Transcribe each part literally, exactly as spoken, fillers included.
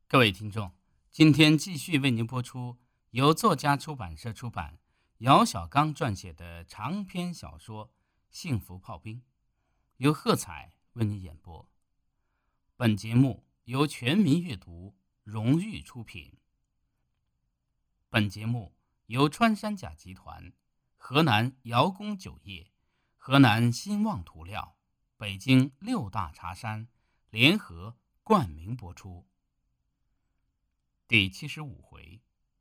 各位听众，今天继续为您播出由作家出版社出版、姚小刚撰写的长篇小说《幸福炮兵》，由贺彩为您演播。本节目由全民阅读荣誉出品。本节目由穿山甲集团、河南瑶工酒业、河南兴旺涂料、北京六大茶山联合冠名播出。第七十五回，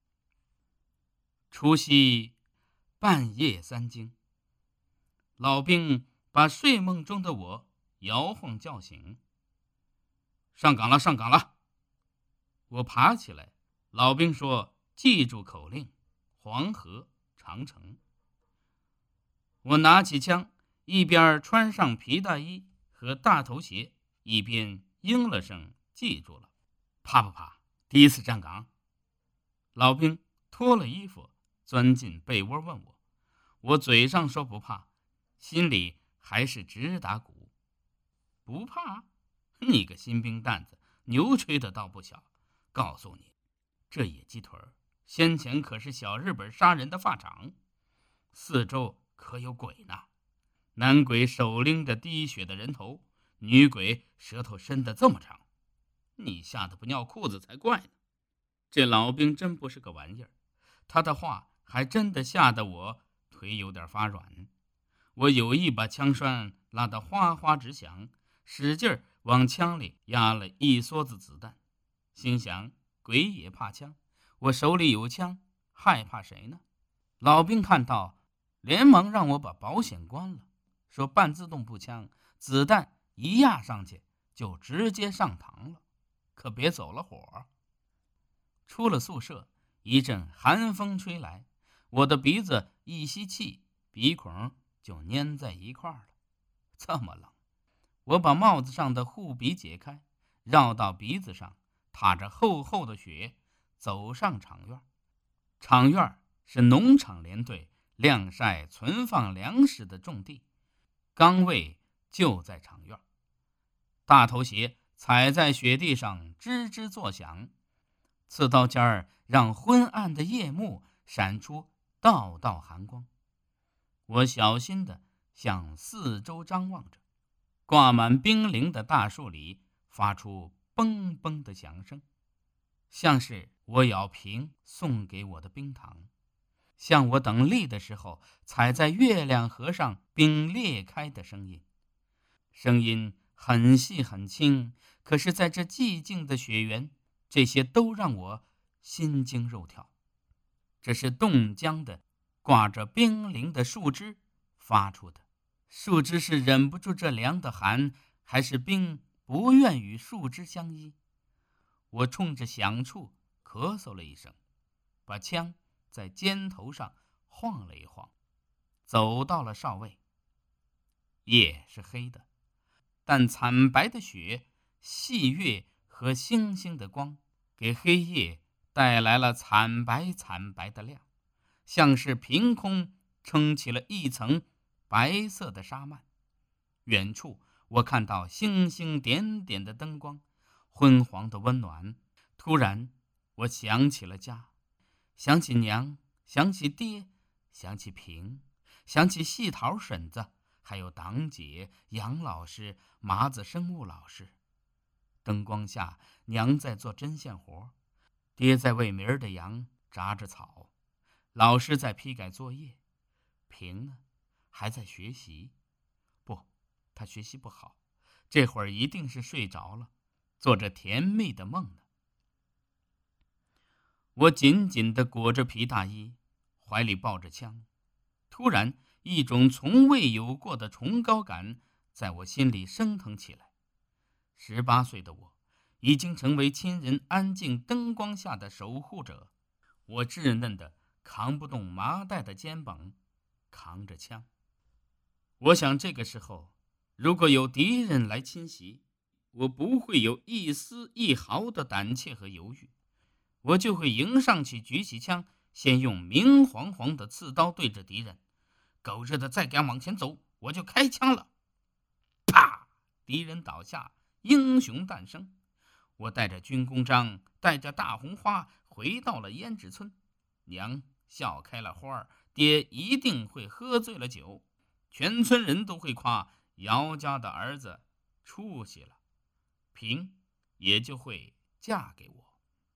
除夕半夜三更，老兵把睡梦中的我摇晃叫醒。上岗了，上岗了！我爬起来，老兵说：“记住口令，黄河、长城。”我拿起枪，一边穿上皮大衣和大头鞋，一边应了声“记住了”。怕不怕？第一次站岗。老兵脱了衣服，钻进被窝问我。我嘴上说不怕，心里还是直打鼓。不怕？你个新兵蛋子，牛吹的倒不小。告诉你，这野鸡腿先前可是小日本杀人的发场，四周可有鬼呢。男鬼手拎着滴血的人头，女鬼舌头伸得这么长，你吓得不尿裤子才怪呢。这老兵真不是个玩意儿，他的话还真的吓得我腿有点发软。我有意把枪栓拉得哗哗直响，使劲往枪里压了一梭子子弹，心想鬼也怕枪，我手里有枪，害怕谁呢？老兵看到，连忙让我把保险关了，说半自动步枪子弹一压上去就直接上膛了，可别走了火。出了宿舍，一阵寒风吹来，我的鼻子一吸气，鼻孔就粘在一块了。这么冷，我把帽子上的护鼻解开，绕到鼻子上，踏着厚厚的雪走上场院。场院是农场连队晾晒存放粮食的重地，岗位就在场院。大头鞋踩在雪地上吱吱作响，刺刀尖儿让昏暗的夜幕闪出道道寒光。我小心地向四周张望着，挂满冰凌的大树里发出嘣嘣的响声，像是我舀瓶送给我的冰糖，像我等立的时候踩在月亮河上冰裂开的声音。声音很细很轻，可是在这寂静的雪原，这些都让我心惊肉跳。这是冻僵的挂着冰凌的树枝发出的，树枝是忍不住这凉的寒，还是冰不愿与树枝相依？我冲着响处咳嗽了一声，把枪在肩头上晃了一晃，走到了哨位。夜是黑的，但惨白的雪、细月和星星的光给黑夜带来了惨白惨白的亮，像是凭空撑起了一层白色的纱幔。远处我看到星星点点的灯光，昏黄的温暖。突然我想起了家，想起娘，想起爹，想起平，想起细桃婶子，还有党姐、杨老师、麻子生物老师。灯光下，娘在做针线活，爹在喂明儿的羊扎着草，老师在批改作业，平呢还在学习。不，他学习不好，这会儿一定是睡着了，做着甜蜜的梦呢。我紧紧地裹着皮大衣，怀里抱着枪，突然一种从未有过的崇高感在我心里升腾起来。十八岁的我已经成为亲人安静灯光下的守护者，我稚嫩的扛不动麻袋的肩膀，扛着枪。我想这个时候，如果有敌人来侵袭，我不会有一丝一毫的胆怯和犹豫，我就会迎上去，举起枪，先用明晃晃的刺刀对着敌人，狗日的再敢往前走，我就开枪了。啪！敌人倒下，英雄诞生。 我带着军功章，带着大红花回到了胭脂村。娘笑开了花，爹一定会喝醉了酒，全村人都会夸姚家的儿子出息了，平也就会嫁给我。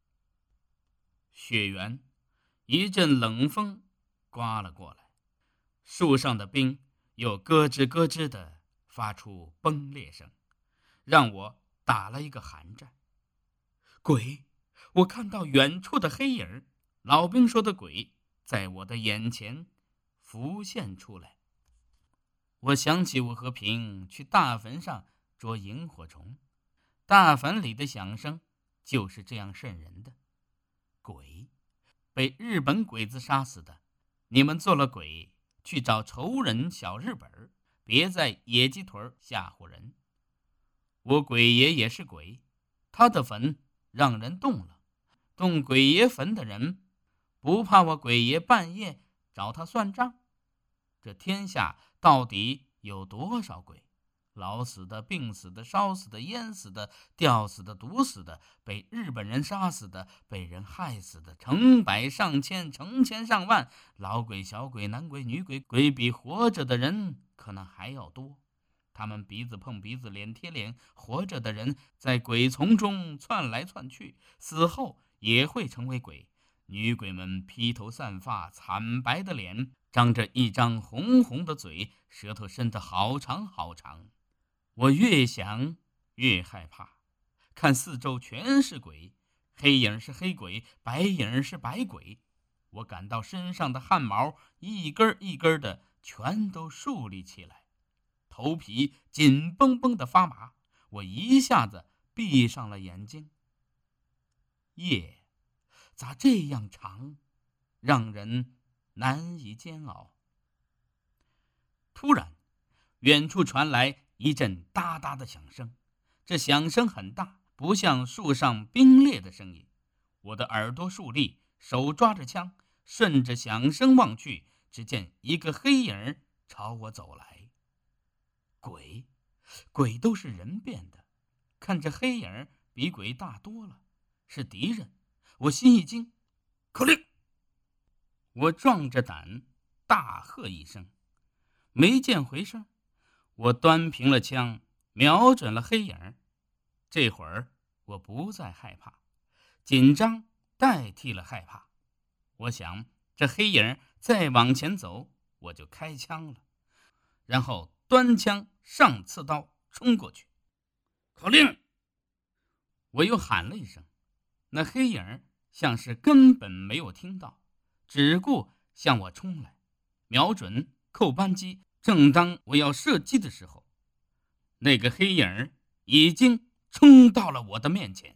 雪原，一阵冷风刮了过来，树上的冰又咯吱咯吱地发出崩裂声，让我打了一个寒战。鬼！我看到远处的黑影，老兵说的鬼在我的眼前浮现出来。我想起我和平去大坟上捉萤火虫，大坟里的响声就是这样瘆人的。鬼，被日本鬼子杀死的，你们做了鬼去找仇人小日本，别在野鸡腿吓唬人。我鬼爷也是鬼，他的坟让人动了，动鬼爷坟的人不怕我鬼爷半夜找他算账？这天下到底有多少鬼？老死的、病死的、烧死的、淹死的、吊死的、毒死的，被日本人杀死的，被人害死的，成百上千、成千上万，老鬼、小鬼、男鬼、女鬼，鬼比活着的人可能还要多。他们鼻子碰鼻子，脸贴脸，活着的人在鬼丛中窜来窜去，死后也会成为鬼。女鬼们披头散发，惨白的脸，张着一张红红的嘴，舌头伸得好长好长。我越想越害怕，看四周全是鬼，黑影是黑鬼，白影是白鬼。我感到身上的汗毛一根一根的全都竖立起来，头皮紧绷绷的发麻。我一下子闭上了眼睛。夜咋这样长，让人难以煎熬。突然，远处传来一阵哒哒的响声，这响声很大，不像树上冰裂的声音。我的耳朵竖立，手抓着枪，顺着响声望去，只见一个黑影朝我走来。鬼，鬼都是人变的，看这黑影比鬼大多了，是敌人。我心一惊，口令！我壮着胆大喝一声，没见回声。我端平了枪，瞄准了黑影。这会儿我不再害怕，紧张代替了害怕。我想这黑影再往前走，我就开枪了，然后端枪上刺刀冲过去。口令！我又喊了一声，那黑影像是根本没有听到，只顾向我冲来，瞄准扣扳机。正当我要射击的时候，那个黑影已经冲到了我的面前。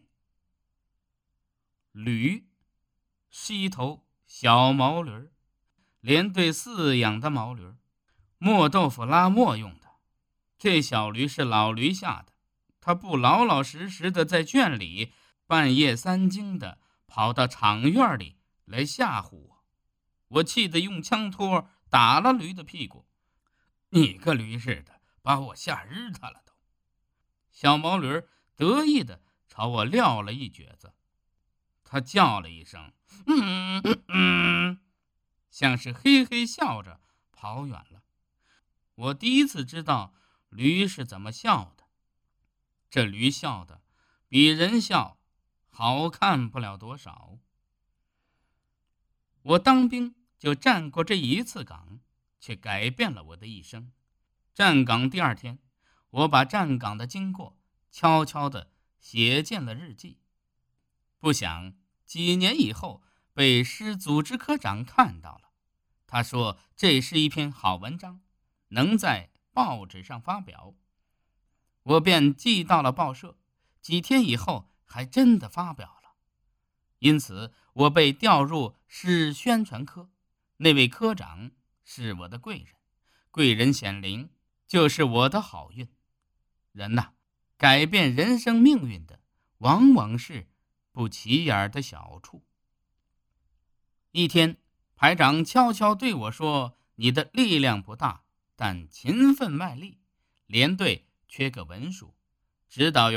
驴是一头小毛驴，连队饲养的毛驴，磨豆腐拉磨用的。这小驴是老驴下的，它不老老实实的在圈里，半夜三更的跑到场院里来吓唬我。我气得用枪托打了驴的屁股。你个驴似的，把我吓日他了都！小毛驴得意的朝我撂了一蹶子，他叫了一声嗯嗯嗯，像是嘿嘿笑着跑远了。我第一次知道驴是怎么笑的，这驴笑的比人笑好看不了多少。我当兵就站过这一次岗，却改变了我的一生。站岗第二天，我把站岗的经过悄悄地写进了日记。不想几年以后被师组织科长看到了，他说这是一篇好文章，能在报纸上发表。我便寄到了报社，几天以后还真的发表了。因此我被调入市宣传科，那位科长是我的贵人，贵人显灵就是我的好运。人呐，改变人生命运的往往是不起眼的小处。一天，排长悄悄对我说，你的力量不大，但勤奋卖力，连队缺个文书，指导员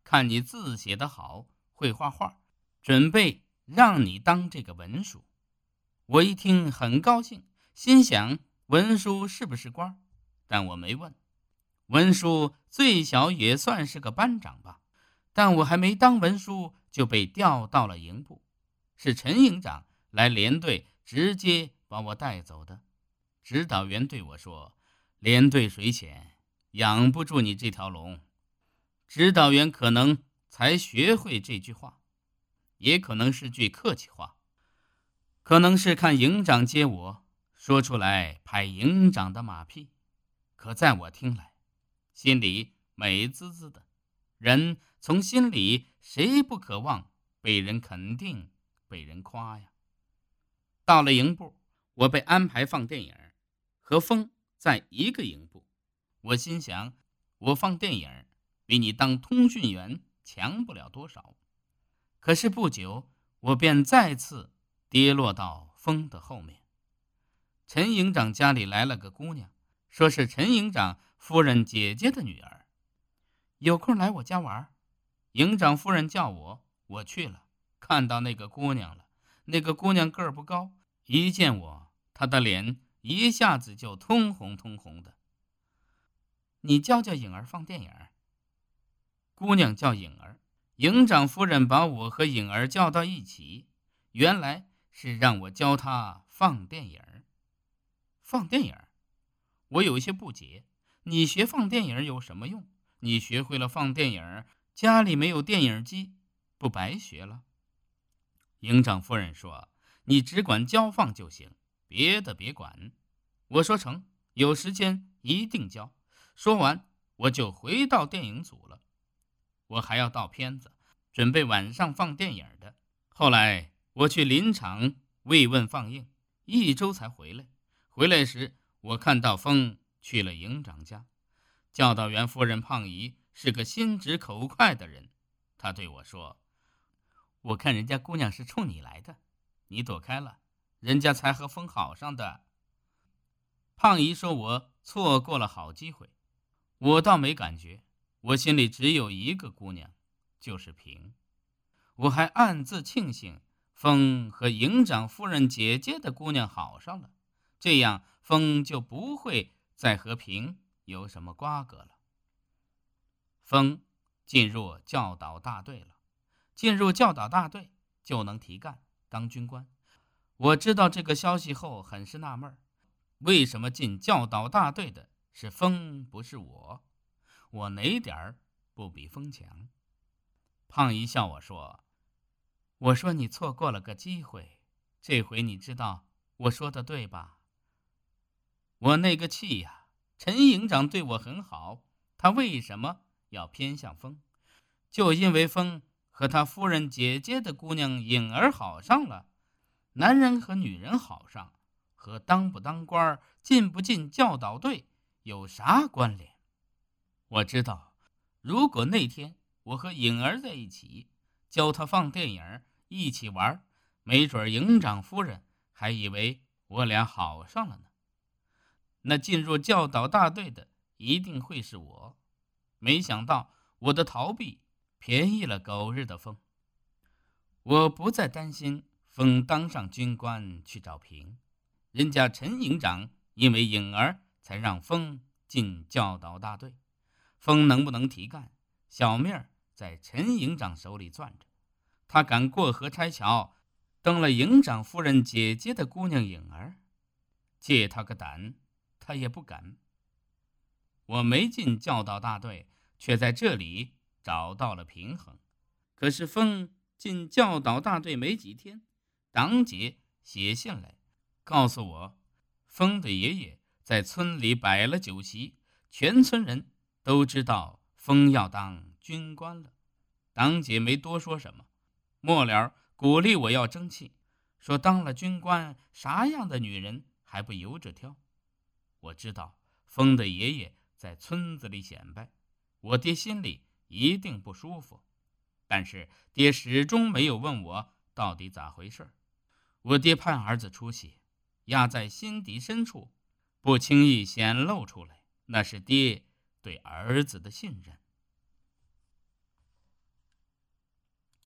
看你字写得好，会画画，准备让你当这个文书。我一听很高兴，心想文书是不是官？但我没问。文书最小也算是个班长吧，但我还没当文书就被调到了营部，是陈营长来连队直接把我带走的。指导员对我说，连队水浅，养不住你这条龙。指导员可能才学会这句话，也可能是句客气话，可能是看营长接我，说出来拍营长的马屁。可在我听来，心里美滋滋的。人从心里谁不渴望被人肯定，被人夸呀？到了营部，我被安排放电影，和风在一个营部。我心想，我放电影比你当通讯员强不了多少。可是不久，我便再次跌落到风的后面。陈营长家里来了个姑娘，说是陈营长夫人姐姐的女儿，有空来我家玩。营长夫人叫我，我去了，看到那个姑娘了。那个姑娘个儿不高，一见我，她的脸一下子就通红通红的。你教教颖儿放电影。姑娘叫颖儿，营长夫人把我和颖儿叫到一起，原来是让我教她放电影。放电影？我有些不解，你学放电影有什么用？你学会了放电影，家里没有电影机，不白学了？营长夫人说，你只管教放就行，别的别管。我说成，有时间一定教。说完，我就回到电影组了。我还要盗片子，准备晚上放电影的。后来我去林场慰问放映，一周才回来。回来时，我看到风去了营长家。教导员夫人胖姨是个心直口快的人，她对我说，我看人家姑娘是冲你来的，你躲开了，人家才和风好上的。胖姨说我错过了好机会，我倒没感觉，我心里只有一个姑娘，就是平。我还暗自庆幸风和营长夫人姐姐的姑娘好上了，这样风就不会再和平有什么瓜葛了。风进入教导大队了，进入教导大队就能提干当军官。我知道这个消息后很是纳闷，为什么进教导大队的是风不是我？我哪点儿不比风强？胖姨笑我说，我说你错过了个机会，这回你知道我说的对吧？我那个气呀、啊！陈营长对我很好，他为什么要偏向风？就因为风和他夫人姐姐的姑娘颖儿好上了。男人和女人好上，和当不当官、进不进教导队有啥关联？我知道，如果那天我和颖儿在一起，教她放电影，一起玩，没准营长夫人还以为我俩好上了呢。那进入教导大队的一定会是我。没想到我的逃避便宜了狗日的风。我不再担心风当上军官去找平，人家陈营长因为颖儿才让风进教导大队。风能不能提干，小命在陈营长手里攥着。他敢过河拆桥，登了营长夫人姐姐的姑娘颖儿，借他个胆，他也不敢。我没进教导大队，却在这里找到了平衡。可是风进教导大队没几天，党姐写信来告诉我，风的爷爷在村里摆了酒席，全村人都知道风要当军官了。党姐没多说什么，末了鼓励我要争气，说当了军官，啥样的女人还不由着挑。我知道风的爷爷在村子里显摆，我爹心里一定不舒服，但是爹始终没有问我到底咋回事。我爹盼儿子出息，压在心底深处，不轻易显露出来，那是爹对儿子的信任。